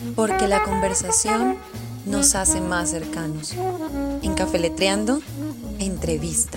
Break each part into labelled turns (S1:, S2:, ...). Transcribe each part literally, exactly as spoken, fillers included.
S1: porque la conversación nos hace más cercanos. En Cafeletreando, entrevista.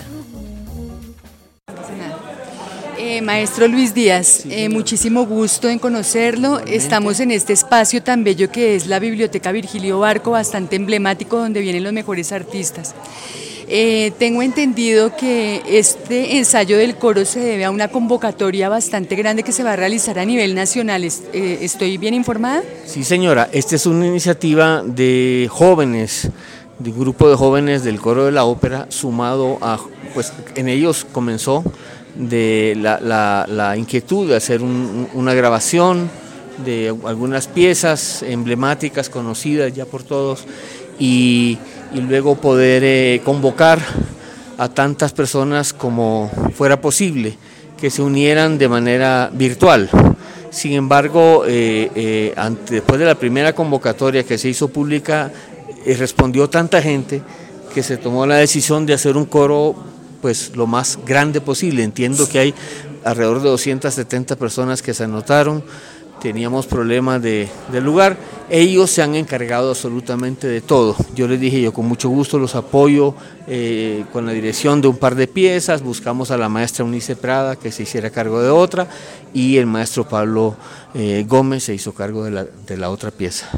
S2: Eh, maestro Luis Díaz, eh, muchísimo gusto en conocerlo. Estamos en este espacio tan bello que es la Biblioteca Virgilio Barco, bastante emblemático, donde vienen los mejores artistas. Eh, tengo entendido que este ensayo del coro se debe a una convocatoria bastante grande que se va a realizar a nivel nacional. Eh, ¿Estoy bien informada?
S3: Sí, señora, esta es una iniciativa de jóvenes, de un grupo de jóvenes del coro de la ópera, sumado a, pues en ellos comenzó de la, la, la inquietud de hacer un, una grabación de algunas piezas emblemáticas, conocidas ya por todos, y, y luego poder eh, convocar a tantas personas como fuera posible, que se unieran de manera virtual. Sin embargo, eh, eh, ante, después de la primera convocatoria que se hizo pública, eh, respondió tanta gente que se tomó la decisión de hacer un coro pues lo más grande posible. Entiendo que hay alrededor de doscientas setenta personas que se anotaron, teníamos problemas de, de lugar, ellos se han encargado absolutamente de todo. Yo les dije, yo con mucho gusto los apoyo eh, con la dirección de un par de piezas, buscamos a la maestra Eunice Prada que se hiciera cargo de otra y el maestro Pablo eh, Gómez se hizo cargo de la, de la otra pieza.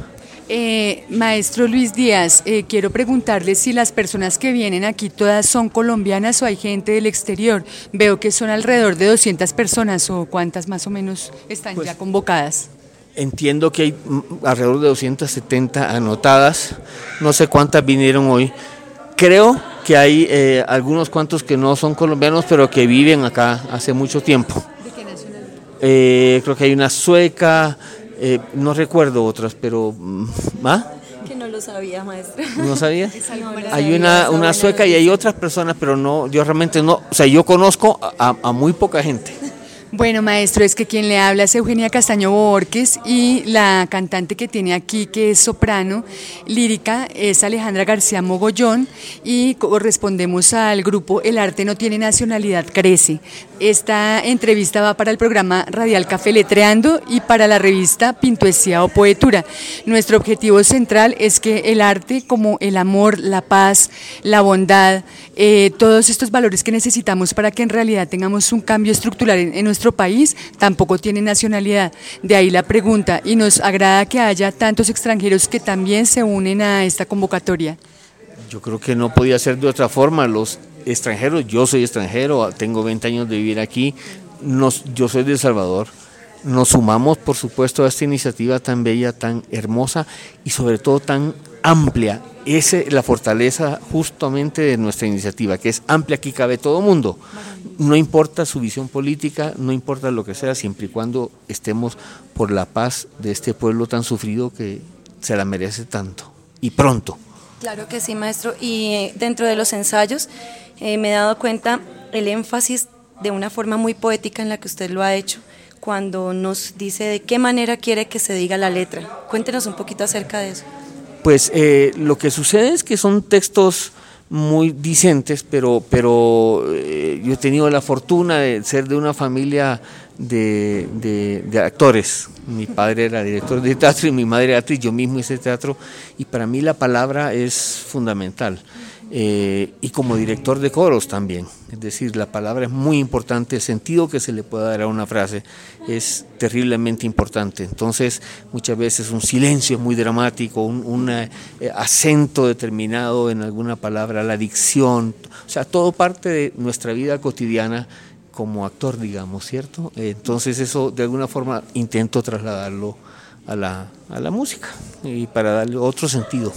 S2: Eh, maestro Luis Díaz, eh, quiero preguntarle si las personas que vienen aquí todas son colombianas o hay gente del exterior. Veo que son alrededor de doscientas personas, o cuántas más o menos están pues, ya convocadas.
S3: Entiendo que hay alrededor de doscientas setenta anotadas, no sé cuántas vinieron hoy. Creo que hay eh, algunos cuantos que no son colombianos, pero que viven acá hace mucho tiempo.
S2: ¿De qué nacionalidad?
S3: Eh, creo que hay una sueca. Eh, no recuerdo otras, pero ¿ah?
S1: Que no lo sabía, maestra.
S3: ¿No sabía?
S1: No,
S3: hay una, una sueca y hay otras personas, pero no, yo realmente no, o sea, yo conozco a, a muy poca gente.
S2: Bueno, maestro, es que quien le habla es Eugenia Castaño Borges y la cantante que tiene aquí, que es soprano lírica, es Alejandra García Mogollón, y correspondemos al grupo El Arte No Tiene Nacionalidad Crece. Esta entrevista va para el programa radial Cafeletreando y para la revista Pintoesía o Poetura. Nuestro objetivo central es que el arte, como el amor, la paz, la bondad, eh, todos estos valores que necesitamos para que en realidad tengamos un cambio estructural en, en nuestro país, tampoco tiene nacionalidad. De ahí la pregunta, y nos agrada que haya tantos extranjeros que también se unen a esta convocatoria.
S3: Yo creo que no podía ser de otra forma. Los extranjeros, yo soy extranjero, tengo veinte años de vivir aquí, nos, yo soy de El Salvador, nos sumamos por supuesto a esta iniciativa tan bella, tan hermosa y sobre todo tan amplia. Esa es la fortaleza justamente de nuestra iniciativa, que es amplia, aquí cabe todo mundo. No importa su visión política, no importa lo que sea, siempre y cuando estemos por la paz de este pueblo tan sufrido que se la merece tanto y pronto.
S1: Claro que sí, maestro. Y dentro de los ensayos eh, me he dado cuenta el énfasis de una forma muy poética en la que usted lo ha hecho, cuando nos dice de qué manera quiere que se diga la letra. Cuéntenos un poquito acerca de eso.
S3: Pues eh, lo que sucede es que son textos muy dicentes, pero, pero eh, yo he tenido la fortuna de ser de una familia de, de, de actores. Mi padre era director de teatro y mi madre era actriz, yo mismo hice teatro y para mí la palabra es fundamental. Eh, y como director de coros también, es decir, la palabra es muy importante, el sentido que se le pueda dar a una frase es terriblemente importante. Entonces muchas veces un silencio muy dramático, un, un eh, acento determinado en alguna palabra, la dicción, o sea, todo parte de nuestra vida cotidiana como actor, digamos, ¿cierto? Entonces eso de alguna forma intento trasladarlo a la, a la música y para darle otro sentido.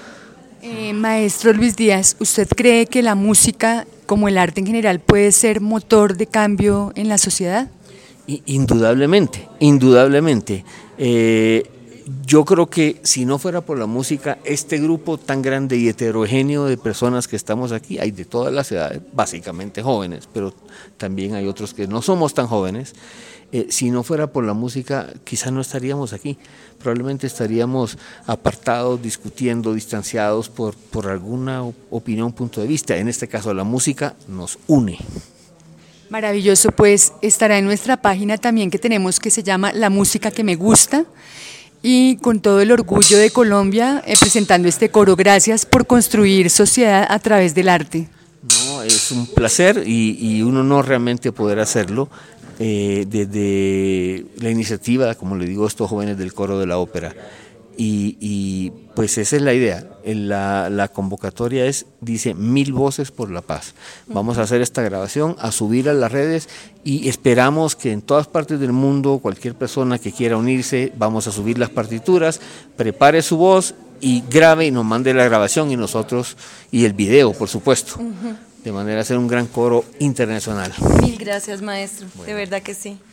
S2: Eh, maestro Luis Díaz, ¿usted cree que la música, como el arte en general, puede ser motor de cambio en la sociedad?
S3: Indudablemente, indudablemente. Eh, yo creo que si no fuera por la música, este grupo tan grande y heterogéneo de personas que estamos aquí, hay de todas las edades, básicamente jóvenes, pero también hay otros que no somos tan jóvenes, eh, si no fuera por la música, quizás no estaríamos aquí, probablemente estaríamos apartados, discutiendo, distanciados por, por alguna opinión, punto de vista. En este caso, la música nos une.
S2: Maravilloso, pues estará en nuestra página también que tenemos, que se llama La Música que me gusta, y con todo el orgullo de Colombia eh, presentando este coro. Gracias por construir sociedad a través del arte.
S3: No, es un placer y, y un honor realmente poder hacerlo eh, desde la iniciativa, como le digo, estos jóvenes del Coro de la Ópera. Y, y pues esa es la idea, la, la convocatoria es, dice, mil voces por la paz. Vamos a hacer esta grabación, a subir a las redes y esperamos que en todas partes del mundo, cualquier persona que quiera unirse, vamos a subir las partituras, prepare su voz y grabe y nos mande la grabación y nosotros, y el video, por supuesto, uh-huh. de manera a hacer un gran coro internacional.
S1: Mil gracias, maestro, bueno. De verdad que sí.